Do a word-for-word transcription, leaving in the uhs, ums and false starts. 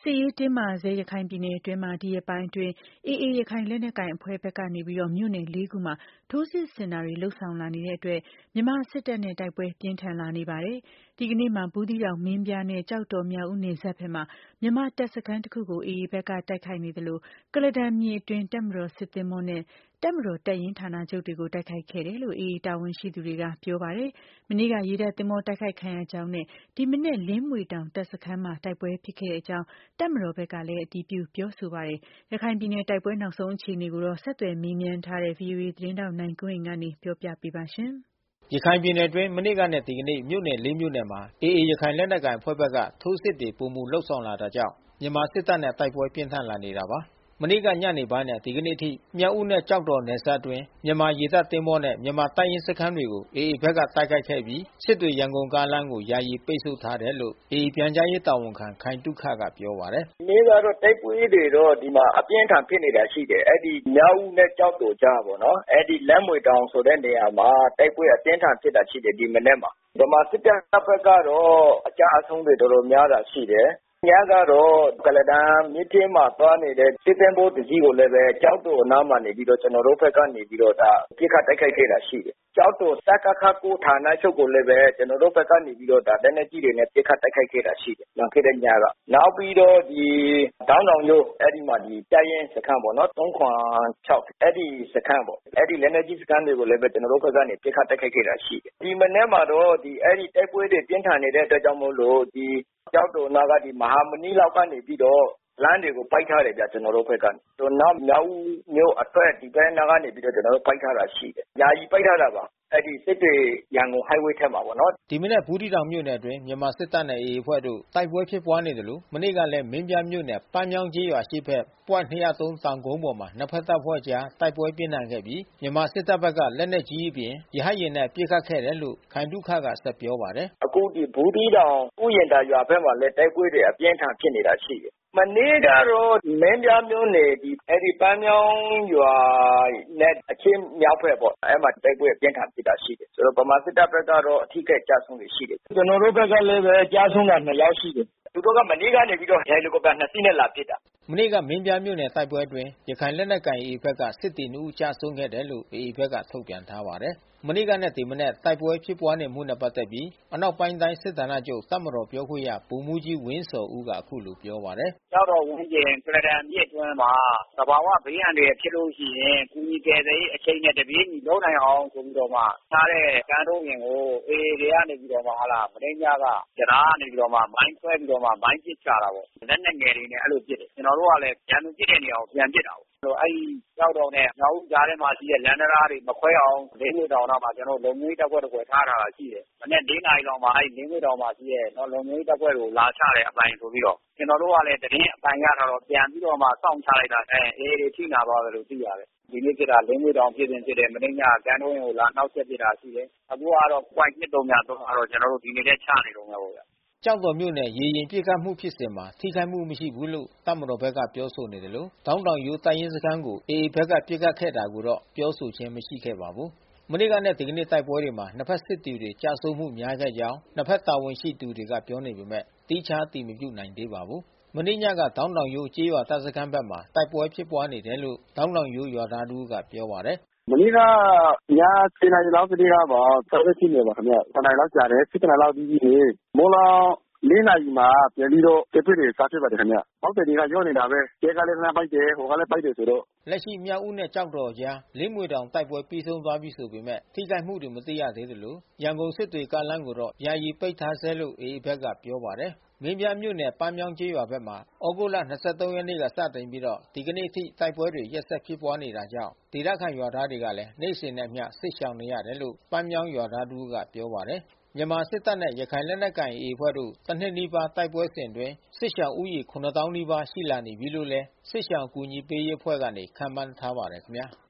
စစ်ရေးတင်းမာဆဲရခိုင်ပြည်နယ်အတွင်းမှာဒီရက်ပိုင်းအတွင်း အေးအေးရခိုင်လက်နက်ကိုင်အဖွဲ့ဘက်ကနေပြီးတော့မြို့နယ်လေးခုမှာထိုးစစ်ဆင်တာတွေလှုပ်ဆောင်လာနေတဲ့အတွက်မြန်မာစစ်တပ်နဲ့တိုက်ပွဲပြင်းထန်လာနေပါတယ်။ဒီကနေ့မှာဘူးသီးတောင်မင်းပြားနဲ့ကြောက်တော်မြောက်ဦးနယ်စပ်ဘက်မှာမြန်မာတပ်စခန်းတစ်ခုကို အေအေဘက်ကတိုက်ခိုက်နေသလိုကုလားတန်မြစ်အတွင်းတပ်မတော်စစ်သင်္ဘောနဲ့တပ်မတော်တပ်ရင်းဌာနချုပ်တွေကိုတိုက်ခိုက်ခဲ့တယ်လို့အေအေတာဝန်ရှိသူတွေကပြောပါတယ်။မနေ့ကရေတပ်သင်္ဘောတိုက်ခိုက်ခံရကြောင်းနဲ့ဒီမနေ့လင်းမြွေတောင်တပ်စခန်းမှာတိုက်ပွဲဖြစ်ခဲ့ကြောင်းတပ်မတော်ဘက်ကလည်းအတည်ပြုပြောဆိုပါတယ်။ရခိုင်ပြည်နယ်တိုက်ပွဲနောက်ဆုံးအခြေအနေကိုတော့ဆက်သွယ်မေးမြန်းထားတဲ့ ဗွီအိုအေသတင်းထောက်နိုင်ကွန်းအိန်ကနေပြောပြပေးပါရှင်။ရခိုင်ပြည်နယ်အတွင်းမနေ့ကနဲ့ဒီကနေ့မြို့နယ်လေးမြို့နယ်မှာအေအေရခိုင်လက်နက်ကိုင်အဖွဲ့ဘက်ကထိုးစစ်တွေပုံမူလှုပ်ဆောင်လာတာကြောင့်မြန်မာစစ်တပ်နဲ့တိုက်ပွဲပြင်းထန်လာနေတာပါ။မနေ့ကညနေပိုင်းနဲ့ဒီကနေ့ထိမြောက်ဦးနဲ့ကြောက်တော်နယ်စပ်အတွင်းမြန်မာရေတပ်သင်္ဘောနဲ့မြန်မာတပ်ရင်းစခန်းတွေကိုအေအေဘက်ကတိုက်ခိုက်ခဲ့ပြီးစစ်တွေရန်ကုန်ကားလမ်းကိုယာယီပိတ်ဆို့ထားတယ်လို့အေအေပြန်ကြားရေးတာဝန်ခံခိုင်တုခကပြောပါတယ်။ဒီနေ့ကတော့တိုက်ပွဲတွေတော့ဒီမှာအပြင်းထန်ဖြစ်နေတာရှိတယ်။အဲ့ဒီမြောက်ဦးနဲ့ကြောက်တော်ကြားပေါ့နော်။အဲ့ဒီလမ်းမွေတောင်ဆိုတဲ့နေရာမှာတိုက်ပွဲအပြင်းထန်ဖြစ်တာရှိတယ်ဒီမနေ့မှာ။ဗမာစစ်တပ်ဘက်ကတော့အကြအဆုံးတွေတော်တော်များတာရှိတယ်။ညကတော့ကလဒန်မြစ်ထဲမှာသွားနေတဲ့စစ်သင်္ဘောတစီးကိုလည်းပဲကြောက်တော်အနားမှာနေပြီးတော့ကျွန်တော်တို့ဘက်ကနေပြီးတော့ဒါပြစ်ခတ်တိုက်ခိုက်ခဲ့တာရှိတယ်။ကြောက်တော်စကခကိုဌာနချုပ်ကိုလည်းပဲကျွန်တော်တို့ဘက်ကနေပြီးတော့ဒါလက်နက်ကြီးတွေနဲ့ပြစ်ခတ်တိုက်ခိုက်ခဲ့တာရှိတယ်။နောက်ခဲ့တဲ့ညကနောက်ပြီးတော့ဒီတောင်းတောင်ရိုးအဲ့ဒီမှာဒီတပ်ရင်းစခန်းပေါ့နော်သုံးခွန်ခြောက်အဲ့ဒီစခန်းပေါ့အဲ့ဒီလက်နက်ကြီးစခန်းတွေကိုလည်းပဲကျွန်တော်တို့ဘက်ကနေပြစ်ခတ်တိုက်ခိုက်ခဲ့တာရှိတယ်။ဒီမနေ့မှာတော့ဒီအဲ့ဒီတိုက်ပွဲတွေပြင်းထန်နေတဲ့အတွက်ကြောင့်မို့လို့ဒီကြောက်တော်နာကဒီမဟာမနီလောက်ကနေပြီးတော့လမ်းတွေကိုပိုက်ထားတယ်ဗျကျွန်တော်တို့ဘက်ကနေတော့နောက်မြောက်မျိုးအထွက်ဒီဘက်နာကနေပြီးတော့ကျွန်တော်တို့ပိုက်ထားတာရှိတယ်။ယာယီပိုက်ထားတာပါအဲ့ဒီစစ်တွေရန်ကုန် highway ထက်မှာပေါ့နော်ဒီမနေ့ဘူးတီတောင်မြို့နယ်အတွင်းမြန်မာစစ်တပ်နဲ့အေအေအဖွဲ့တို့တိုက်ပွဲဖြစ်ပွားနေတယ်လို့မနေ့ကလည်းမင်းပြမြို့နယ်ပန်းမြောင်းကျေးရွာရှိဘက်ပွိုင့်နှစ်၀၃တောင်ကုန်းပေါ်မှာနှစ်ဖက်တပ်ဖွဲ့ကြားတိုက်ပွဲပြင်းထန်ခဲ့ပြီးမြန်မာစစ်တပ်ဘက်ကလက်နက်ကြီးအပြင်ရဟတ်ယာဉ်နဲ့ပစ်ခတ်ခဲ့တယ်လို့ခိုင်တုခကဆက်ပြောပါတယ်အခုဒီဘူးတီတောင်ဥယျာဉ်တာရွာဘက်မှာလည်းတိုက်ပွဲတွေအပြင်းထန်ဖြစ်နေတာရှိတယ်မနေ့ကတော့မင်းပြမြို့နယ်ဒီအဲ့ဒီပန်းမြောင်းရွာနဲ့အချင်းမြောက်ဖက်ပေါ့အဲ့မှာတိုက်ပွဲပြင်းထန်ဖြစ်တာရှိတယ်ဆိုတော့ဗမာစစ်တပ်ဘက်ကတော့အထိခိုက်ကြဆုံးတွေရှိတယ်ကျွန်တော်တို့ဘက်ကလည်းပဲကြားဆုံးတာနှစ်ယောက်ရှိတယ်သူတို့ကမနေ့ကနေပြီးတော့ဟယ်လီကော်ပတာနှစ်စီးနဲ့လာပစ်တာမနေ့ကမင်းပြမြို့နယ်တိုက်ပွဲအတွင်းရခိုင်လက်နက်ကိုင်အေအေဘက်ကစစ်တီနှစ်ဦးကြာဆုံးခဲ့တယ်လို့အေအေဘက်ကထုတ်ပြန်ထားပါတယ်မနေ့ကနဲ့ဒီမနေ့တိုက်ပွဲဖြစ်ပွားနေမှုနဲ့ပတ်သက်ပြီးအနောက်ပိုင်းတိုင်းစစ်ဌာနချုပ်တပ်မတော်ပြောခွင့်ရဗိုလ်မှူးကြီးဝင်းစော်ဦးကအခုလိုပြောပါတယ်။ကြောက်တော်ဝင်းကျင်ကလဒန်မြစ်တွင်းမှာသဘာဝဘေးအန္တရာယ်ဖြစ်လို့ရှိရင်ကုညီကယ်ဆယ်ရေးအချိန်နဲ့တပြေးညီလုပ်နိုင်အောင်ဆိုပြီးတော့မှထားတဲ့ကမ်းတုံးရင်ကိုအေအေတွေကနေပြီးတော့မှဟာလားမင်းညာကကျရာကနေပြီးတော့မှမိုင်းဆွဲပြီးတော့မှမိုင်းပစ်ချတာပေါ့။လက်နက်ငယ်တွေနဲ့အဲ့လိုပစ်တယ်။ကျွန်တော်တို့ကလည်းပြန်ပစ်တဲ့နေရာကိုပြန်ပစ်တာပေါ့။အဲ့ဒီကြောက်တော်နဲ့ညောင်ဦးကြားထဲမှာရှိတဲ့လမ်းတရားတွေမခွဲအောင်လေးမျိုးတောင်တော့မှကျွန်တော်လုံငွေတပ်ဖွဲ့တစ်ဖွဲ့ထားတာရှိတယ်။မနေ့၄နာရီလောက်မှာအဲ့ဒီလေးမျိုးတောင်မှာရှိတဲ့နော်လုံငွေတပ်ဖွဲ့ကိုလာချတဲ့အပိုင်းဆိုပြီးတော့ကျွန်တော်တို့ကလည်းတရင်အပိုင်းရတော့ပြန်ပြီးတော့မှစောင့်ချလိုက်တာအဲအေးတွေထိနာသွားတယ်လို့သိရတယ်။ဒီနေ့ဖြစ်တာလေးမျိုးတောင်ဖြစ်စဉ်ဖြစ်တယ်မင်းညာကန်းတုံးကိုလာနောက်ဆက်ပြတာရှိတယ်။အခုကတော့ point နှစ်တုံးများတော့ကျွန်တော်တို့ဒီနေ့လည်းချနေတော့မှာပေါ့ဗျာ။ကြောက်တော်မြို့နယ်ရေရင်ပြစ်ခတ်မှုဖြစ်စဉ်မှာထိခိုက်မှုမရှိဘူးလို့တပ်မတော်ဘက်ကပြောဆိုနေတယ်လို့တောင်းတောင်ရိုးတိုင်းရင်းစခန်းကိုအေအေဘက်ကပြစ်ခတ်ခဲ့တာကိုတော့ပြောဆိုခြင်းမရှိခဲ့ပါဘူး။မနေ့ကနဲ့ဒီကနေ့တိုက်ပွဲတွေမှာနှစ်ဖက်စစ်တီတွေကြာဆုံးမှုများခဲ့ကြောင်းနှစ်ဖက်တာဝန်ရှိသူတွေကပြောနေပေမဲ့တိကျတည်မပြုနိုင်သေးပါဘူး။မနေ့ညကတောင်းတောင်ရိုးကျေးရွာတပ်စခန်းဘက်မှာတိုက်ပွဲဖြစ်ပွားနေတယ်လို့တောင်းတောင်ရိုးရွာသားတို့ကပြောပါတယ်မနေ့ကညဆယ်နာရီလောက်ကတည်းကပါဆက်ဖြစ်နေပါခင်ဗျာခဏလောက်ကြာတယ်စစ်တနာလောက်ပြီးပြီးမိုးလောလေးနာရီမှာပြန်ပြီးတော့တပည့်တွေစားဖြစ်ပါတယ်ခင်ဗျ။ဟုတ်တယ်ဒီကရောနေတာပဲ။ကျဲကလည်းနှမ်းပိုက်တယ်ဟိုကလည်းပိုက်တယ်ဆိုတော့လက်ရှိမြောက်ဦးနဲ့ကြောက်တော်ကြားလင်းမွေတောင်တိုက်ပွဲပြီးဆုံးသွားပြီဆိုပေမဲ့ထိခိုက်မှုတွေမသိရသေးသလိုရန်ကုန်စစ်တွေကားလမ်းကိုတော့ယာယီပိတ်ထားဆဲလို့အေအေဘက်ကပြောပါတယ်။မင်းပြမြို့နယ်ပန်းမြောင်းကျေးရွာဘက်မှာဩဂုတ်လ၂၃ရက်နေ့ကစတင်ပြီးတော့ဒီကနေ့ထိတိုက်ပွဲတွေရက်ဆက်ဖြစ်ပွားနေတာကြောင့်ဒေသခံရွာသားတွေကလည်းနေ့စဉ်နဲ့မျှစစ်ရှောင်နေရတယ်လို့ပန်းမြောင်းရွာသားတို့ကပြောပါတယ်။မြန်မာစစ်တပ်နဲ့ရခိုင်လက်နက်ကိုင်အေအေအဖွဲ့တို့တစ်နှစ်နီးပါးတိုက်ပွဲစဉ်တွင်စစ်ရှောင်ဦးရေခုနစ်သောင်းနီးပါးရှိလာနေပြီလို့လဲစစ်ရှောင်ကူညီပေးရေးအဖွဲ့ကနေခန့်မှန်းထားပါတယ်ခင်ဗျာ။